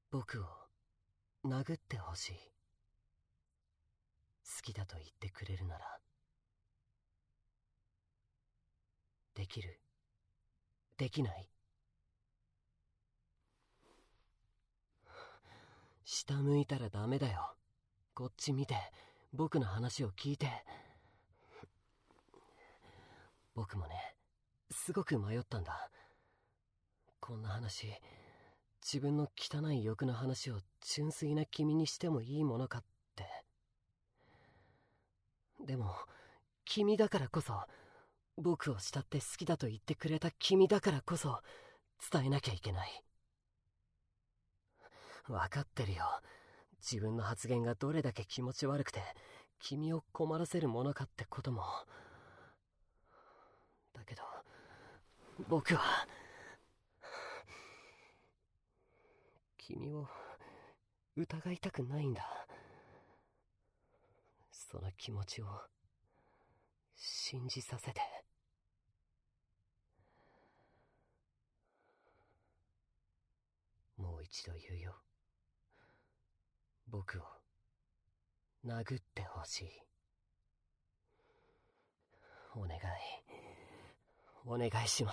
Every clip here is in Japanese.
僕を殴ってほしい。好きだと言ってくれるなら。できる？できない？下向いたらダメだよ。こっち見て、僕の話を聞いて。僕もね、すごく迷ったんだ。こんな話、自分の汚い欲の話を純粋な君にしてもいいものかって。でも君だからこそ、僕を慕って好きだと言ってくれた君だからこそ伝えなきゃいけない。分かってるよ。自分の発言がどれだけ気持ち悪くて君を困らせるものかってことも。だけど僕は君を疑いたくないんだ。その気持ちを信じさせて。もう一度言うよ。僕を殴ってほしい。お願い、お願いします。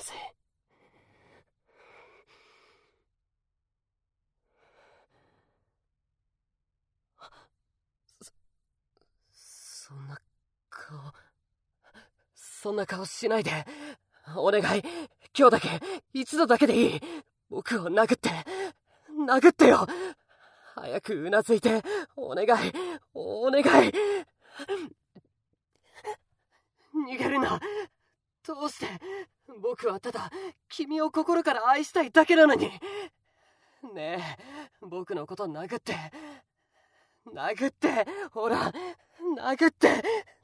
そんな顔しないで。お願い、今日だけ、一度だけでいい。僕を殴ってよ。早くうなずいて、お願い、お願い。逃げるな。どうして？僕はただ君を心から愛したいだけなのに。ねえ、僕のこと殴って、ほら、殴って。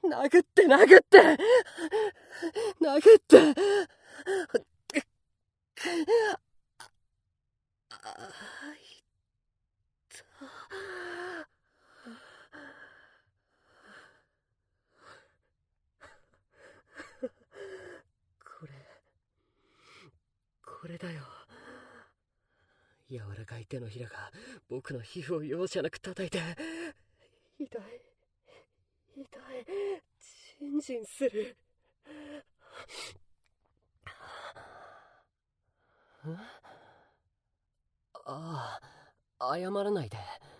これだよ。柔らかい手のひらが僕の皮膚を容赦なく叩いて。痛い、ジンジンする。ああ、謝らないで。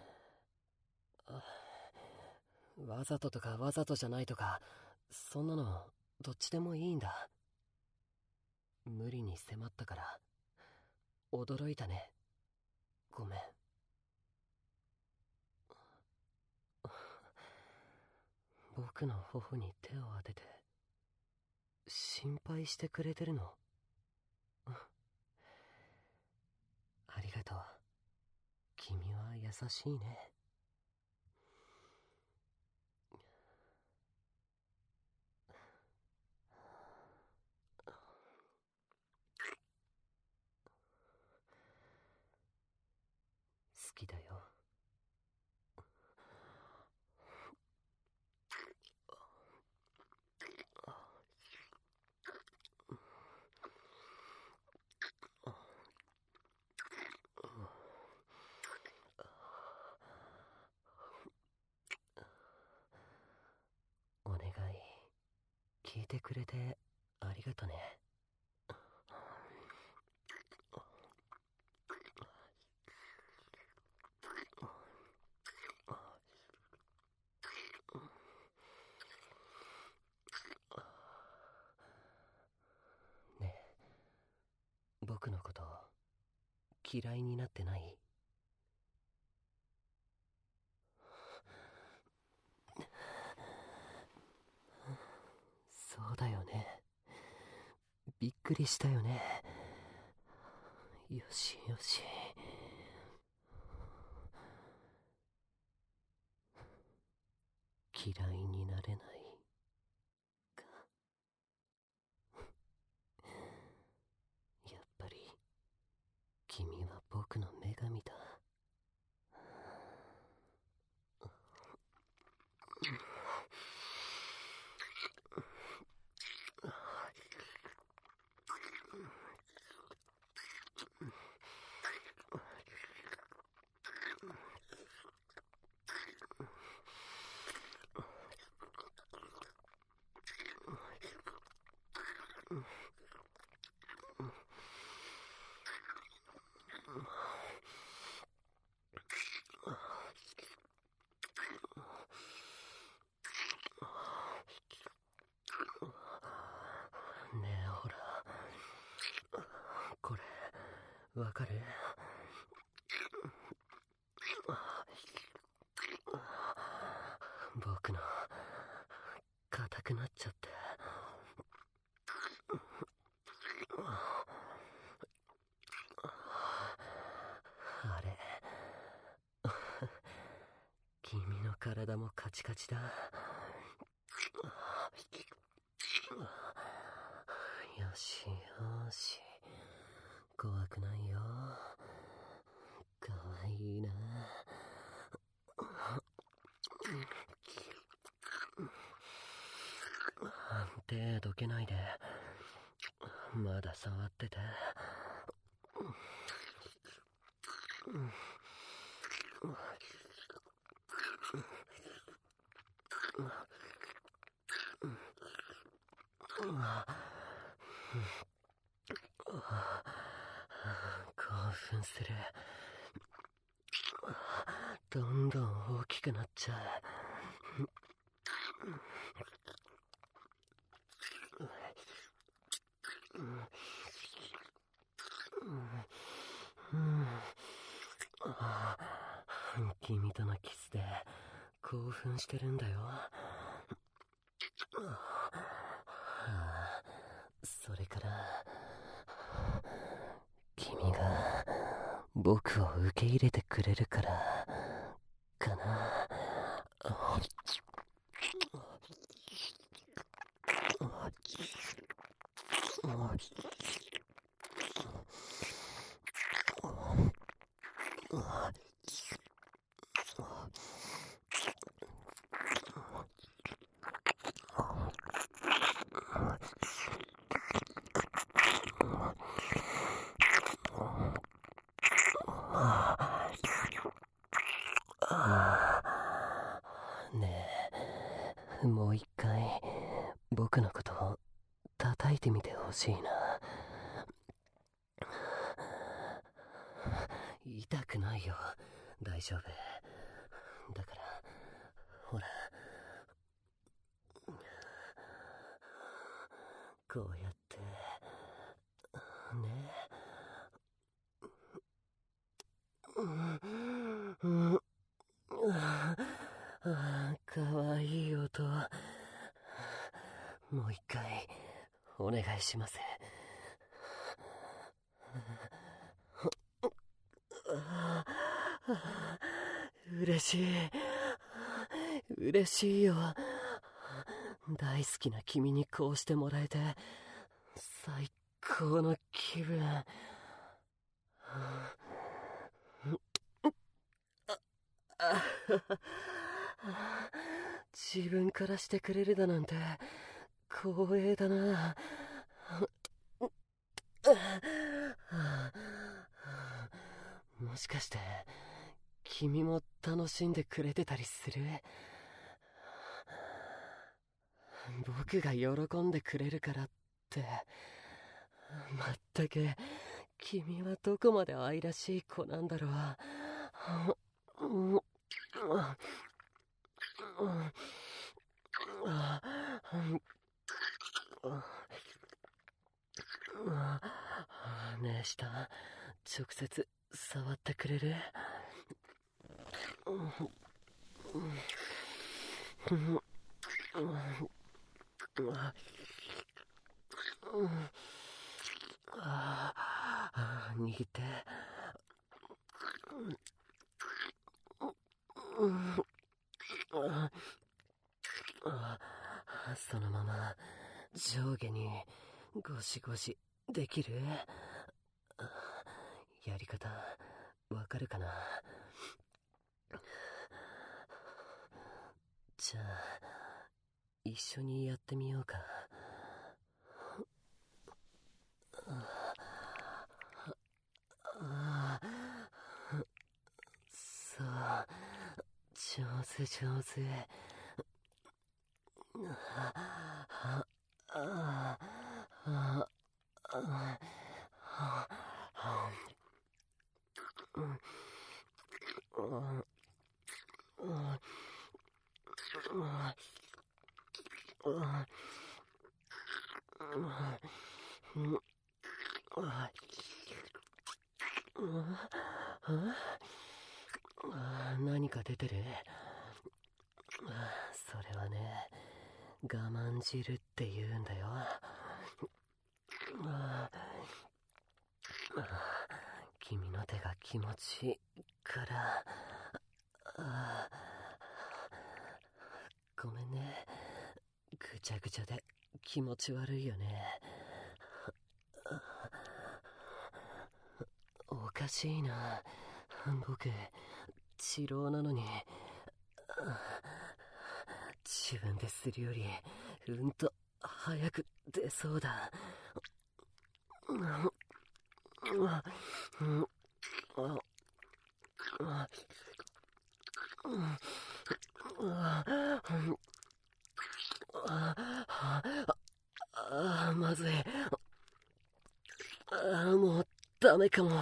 わざととかわざとじゃないとか、そんなのどっちでもいいんだ。無理に迫ったから驚いたね。ごめん。僕の頬に手を当てて心配してくれてるの？ありがとう。君は優しいね。好きだよ。お願い、聞いてくれてありがとね。ねえ、僕のこと嫌いになってない？そうだよね。びっくりしたよね。よしよし。嫌いになれないか。やっぱり君は僕の女神だ。 くなっちゃって。あれ君の体もカチカチだ。よしよし、怖くないよ。かわいいな。手どけないで、まだ触ってて。興奮する。どんどん大きくなっちゃう。君とのキスで興奮してるんだよ。それから君が僕を受け入れてくれるからかな。ねえ、もう一回僕のことを叩いてみてほしいな。痛くないよ、大丈夫だから。ほら、こうやってね。かわいい音。もう一回お願いします。嬉しい、嬉しいよ。大好きな君にこうしてもらえて最高の気分。自分からしてくれるだなんて光栄だな。もしかして君も楽しんでくれてたりする？僕が喜んでくれるからって。まったく君はどこまで愛らしい子なんだろう。ねえ、下直接触ってくれる？握って。そのまま上下にゴシゴシできる？やり方わかるかな？じゃあ一緒にやってみようか。そう、上手上手。何か出てる？それはね、 我慢汁って言うんだよ。君の手が気持ちいいから。ごめんね。ぐちゃぐちゃで気持ち悪いよね。おかしいな。僕、治療なのに。自分でするより、うんと早く出そうだ。まずい。もうダメかも。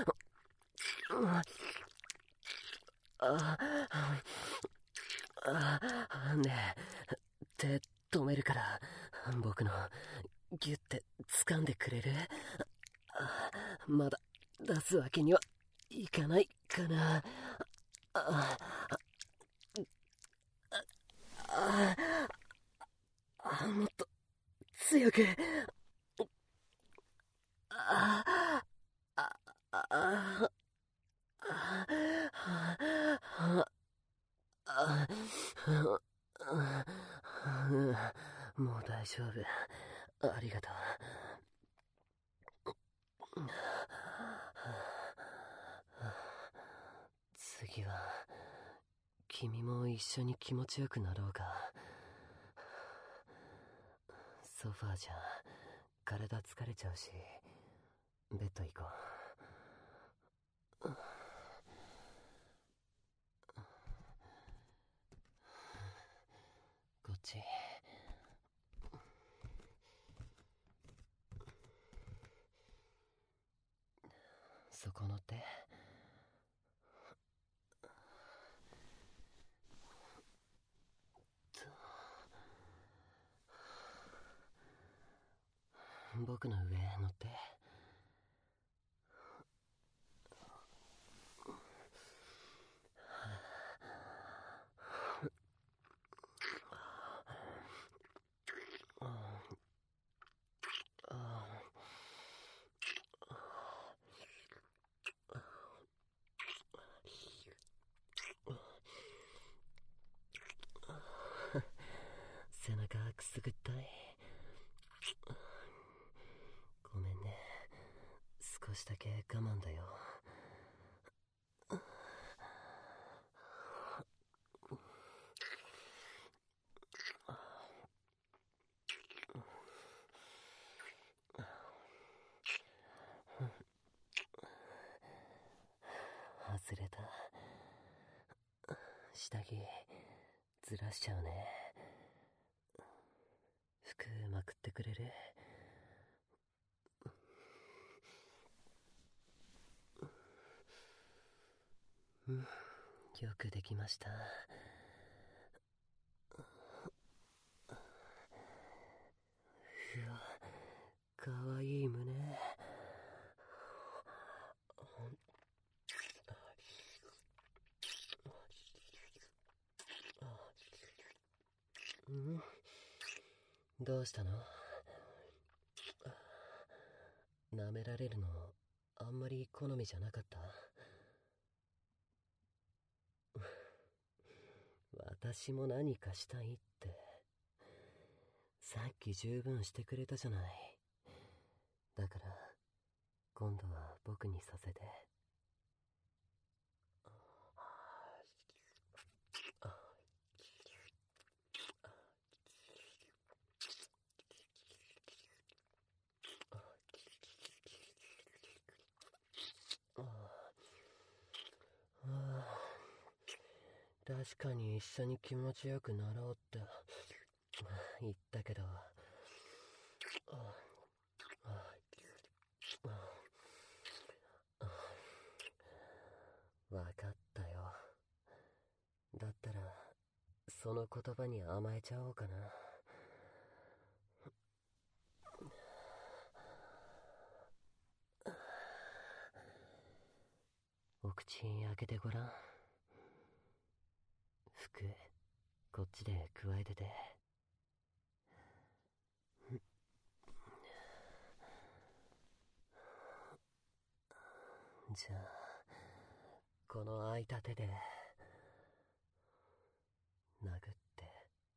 ねえ、手止めるから僕のギュッて掴んでくれる？まだ出すわけにはいかないかな。もっと強く。もう大丈夫。ありがとう。次は君も一緒に気持ちよくなろうか。ソファーじゃ体疲れちゃうし、ベッド行こう。こっち。そこの手。僕の上乗って。背中くすぐったい。ごめんね。少しだけ我慢だよ。外れた。下着ずらしちゃうね。服まくってくれる？よくできました。うわ、かわいい胸。どうしたの？舐められるのあんまり好みじゃなかった？私も何かしたいって。さっき十分してくれたじゃない。だから今度は僕にさせて。確かに一緒に気持ちよくなろうって言ったけど、わかったよ。だったらその言葉に甘えちゃおうかな。お口開けてごらん。服こっちでくわえてて。 じゃあこの空いた手で殴って。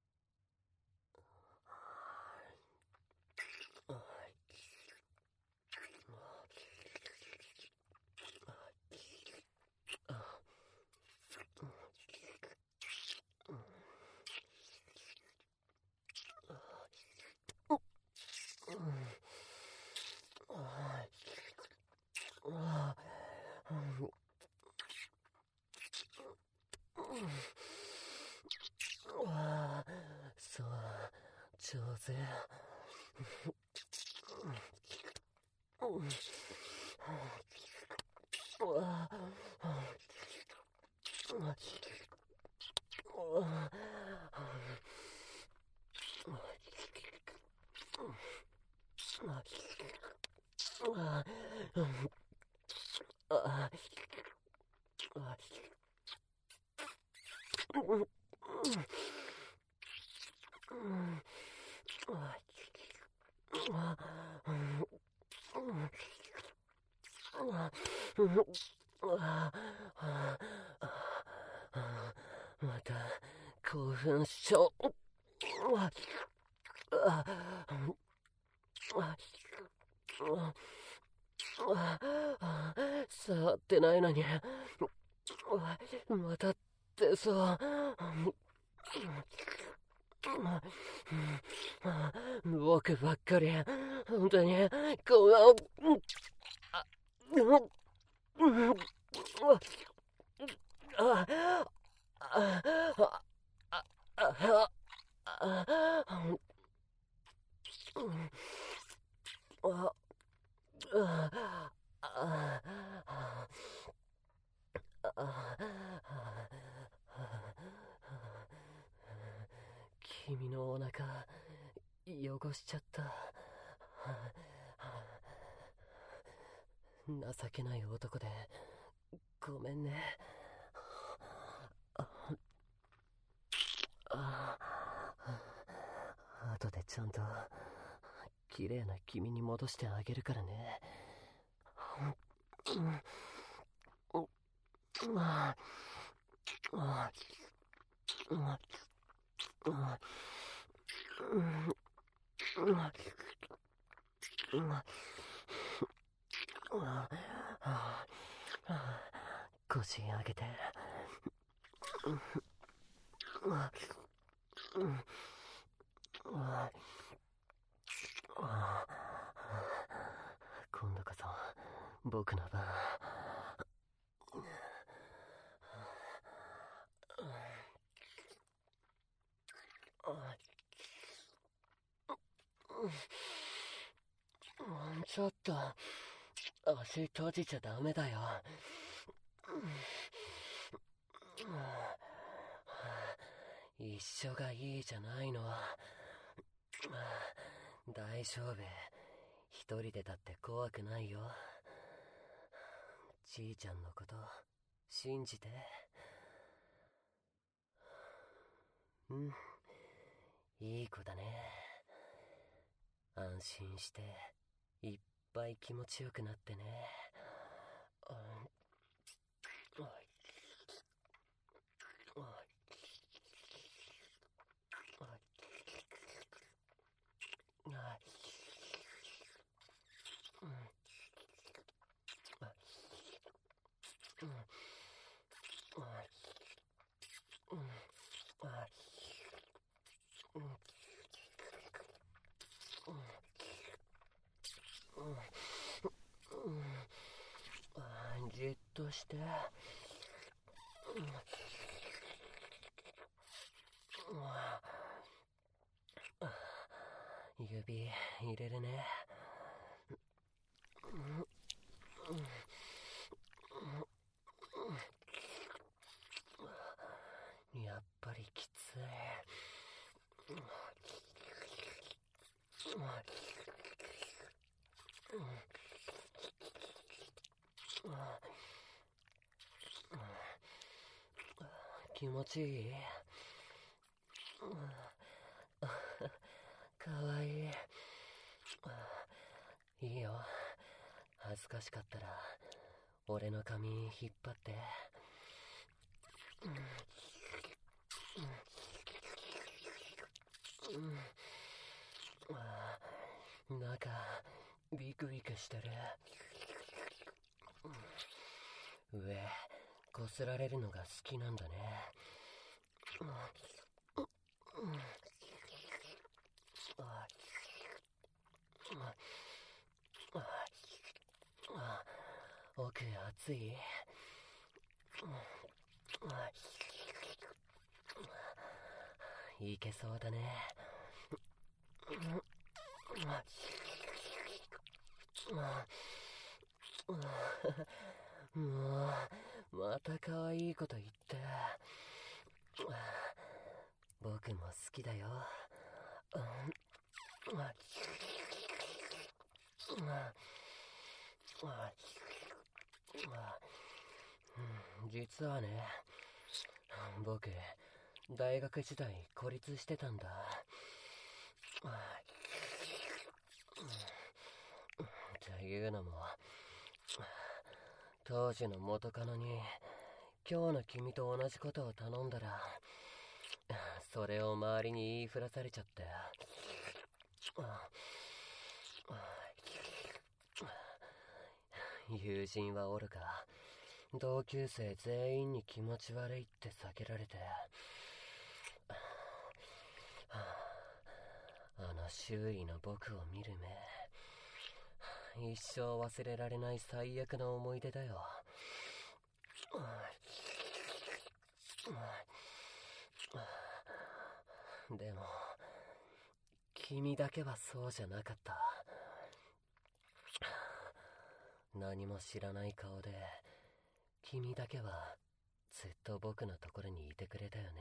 そう、上手。また興奮しちゃう。触ってないのにまたってさ。僕ばっかり本当にこ君のお腹汚しちゃった。情けない男でごめんね。後でちゃんと綺麗な君に戻してあげるからね。腰上げて。今度こそ僕の番。ちょっと足閉じちゃダメだよ。一緒がいいじゃないの。大丈夫、一人でだって怖くないよ。じいちゃんのこと信じて。いい子だね。安心していっぱい気持ちよくなってね。じっとして。指入れるね。やっぱりきつい。気持ちいい？かわいい。いいよ、恥ずかしかったら俺の髪引っ張って。中ビクビクしてる。上こすられるのが好きなんだね。奥暑い。いけそうだね。もうまた可愛いこと言って。僕も好きだよ。実はね、僕大学時代孤立してたんだ。っていうのも、当時の元カノに今日の君と同じことを頼んだら、それを周りに言いふらされちゃって。友人はおるか、同級生全員に気持ち悪いって避けられて、あの周囲の僕を見る目、一生忘れられない最悪の思い出だよ。でも君だけはそうじゃなかった。何も知らない顔で君だけはずっと僕のところにいてくれたよね。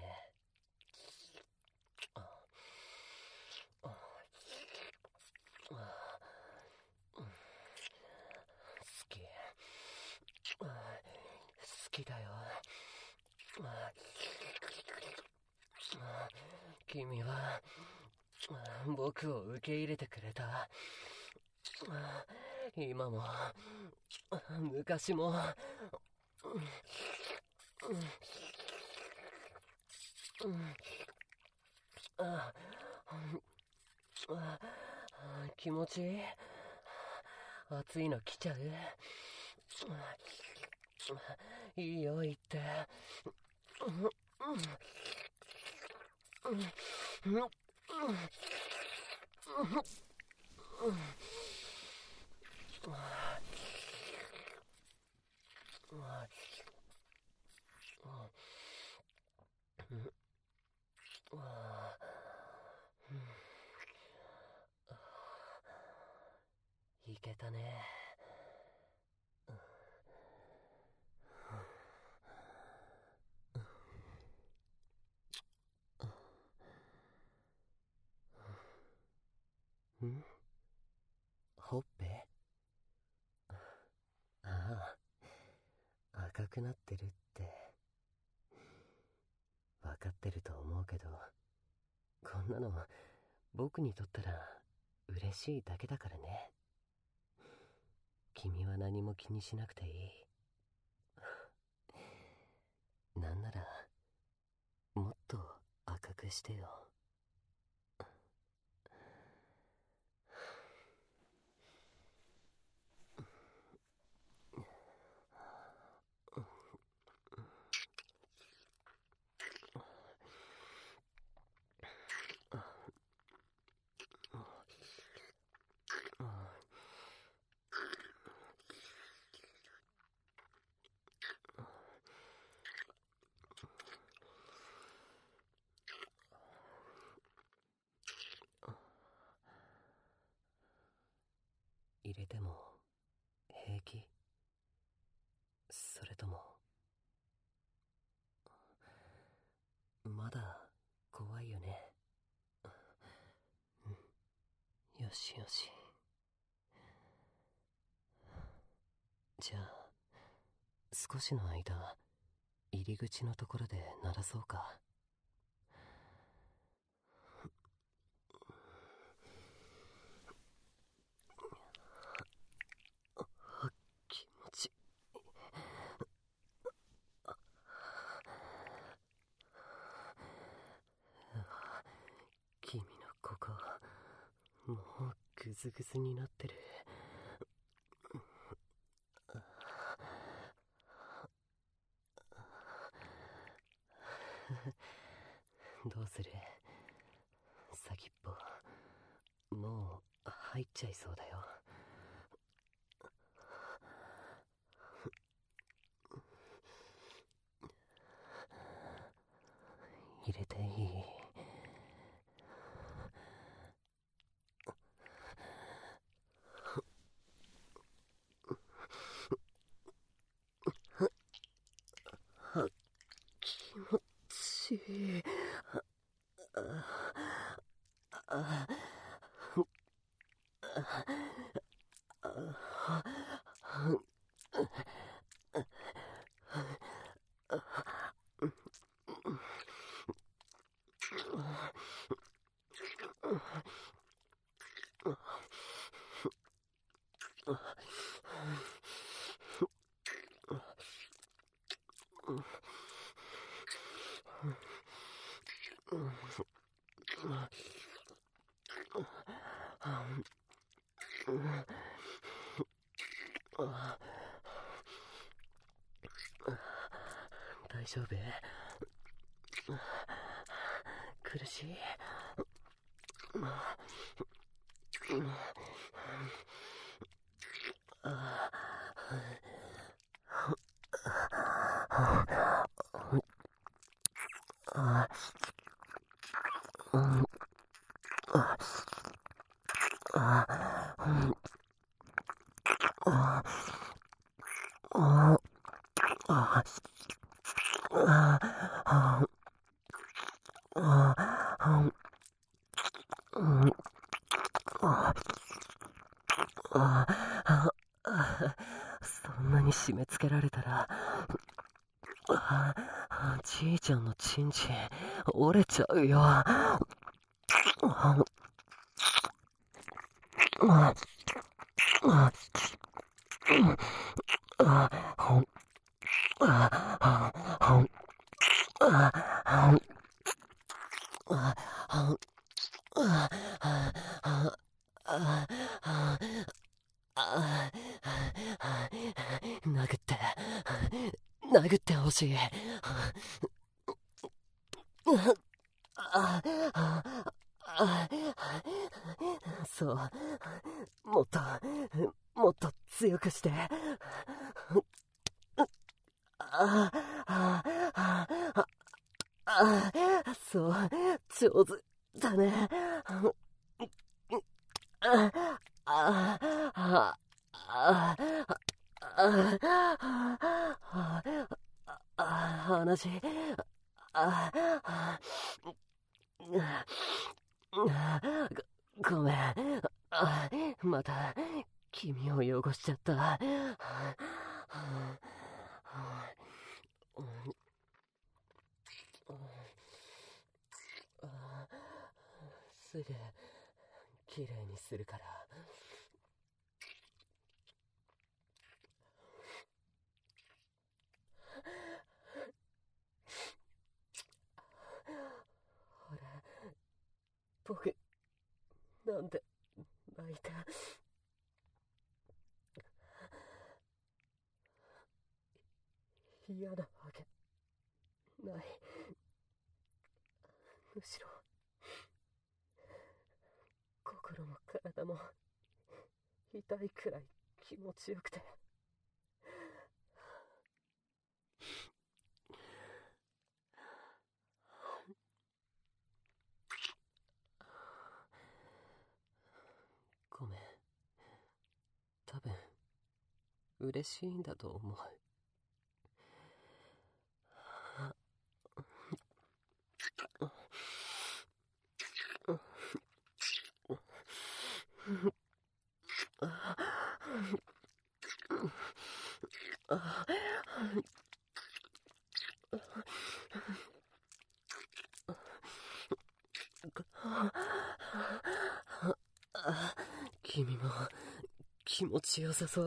好きだよ。君は僕を受け入れてくれた。今も昔も。気持ちいい。暑いの来ちゃう。いいよ言って。いけたね。ほっぺ？ああ、赤くなってるって分かってると思うけど、こんなの僕にとったら嬉しいだけだからね。君は何も気にしなくていい。なんならもっと赤くしてよ。入れても平気？それともまだ怖いよね。よしよし。じゃあ少しの間入り口のところで鳴らそうか。気持ちもうグズグズになってる。どうする？先っぽもう入っちゃいそうだよ。入れていい？気持ちいい。大丈夫？苦しい？そんなに締め付けられたら、じいちゃんのチンチン折れちゃうよ。殴ってほしい。そう、もっと強くして。そう、上手だね。話、ごめん。また君を汚しちゃった。すぐきれいにするから。ほら、僕なんで泣いた？嫌なわけない。むしろ心も体も痛いくらい気持ちよくて。ごめん。多分嬉しいんだと思う。君も気持ちよさそう。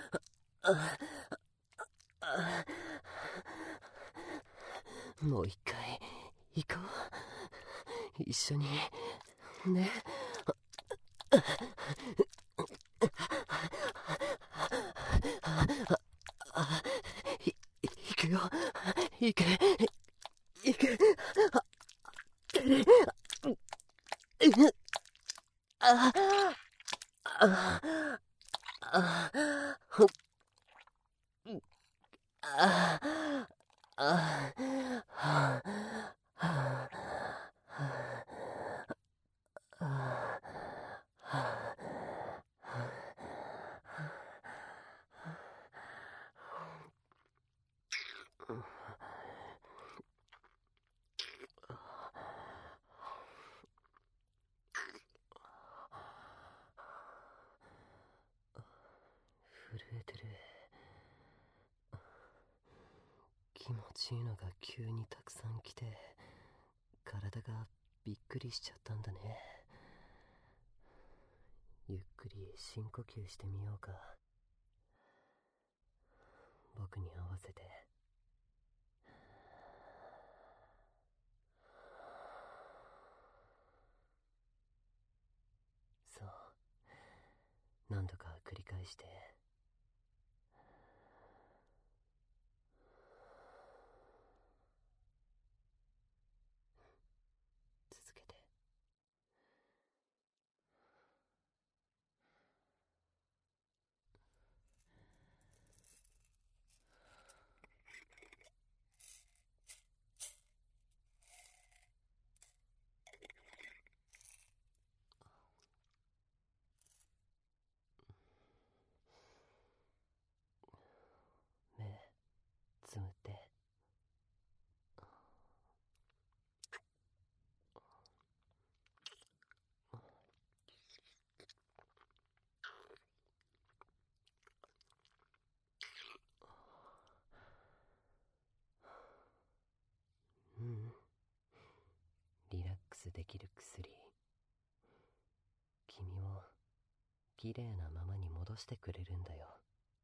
もう一回行こう。一緒にね。 行くよ。行け。行け。テレ。ああああ震えてる。気持ちいいのが急にたくさん来て、体がびっくりしちゃったんだね。ゆっくり深呼吸してみようか。僕に合わせて。そう、何度か繰り返して。続けて。目つむって。うん、リラックスできる薬。君を綺麗なままに戻してくれるんだよ。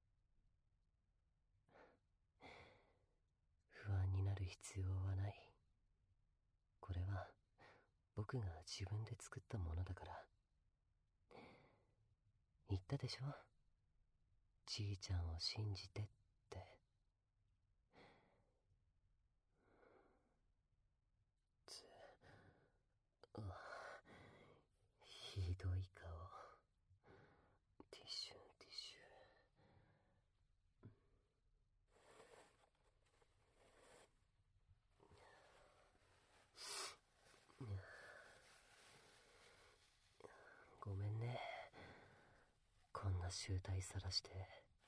不安になる必要はない。これは僕が自分で作ったものだから。言ったでしょ、じいちゃんを信じてって。ひどい顔。ティッシュティッシュ。ごめんね、こんな醜態さらして。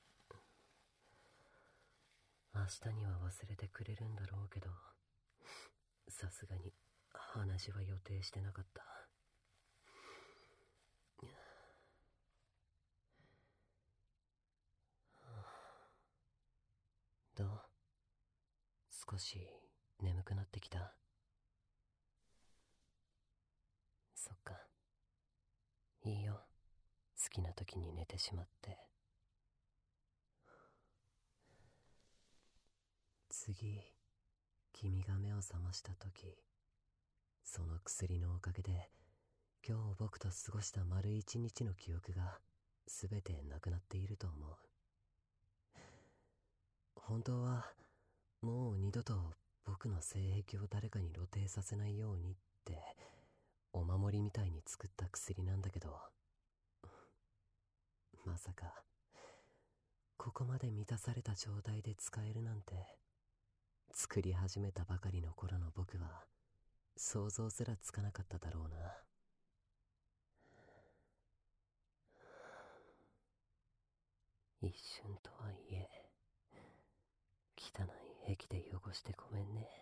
明日には忘れてくれるんだろうけど、さすがに話は予定してなかった。どう？少し眠くなってきた？そっか、いいよ、好きな時に寝てしまって。次、君が目を覚ました時、その薬のおかげで今日僕と過ごした丸一日の記憶が全てなくなっていると思う。本当はもう二度と僕の性癖を誰かに露呈させないようにってお守りみたいに作った薬なんだけど、まさかここまで満たされた状態で使えるなんて、作り始めたばかりの頃の僕は想像すらつかなかっただろうな。一瞬とはいえ、汚い液で汚してごめんね。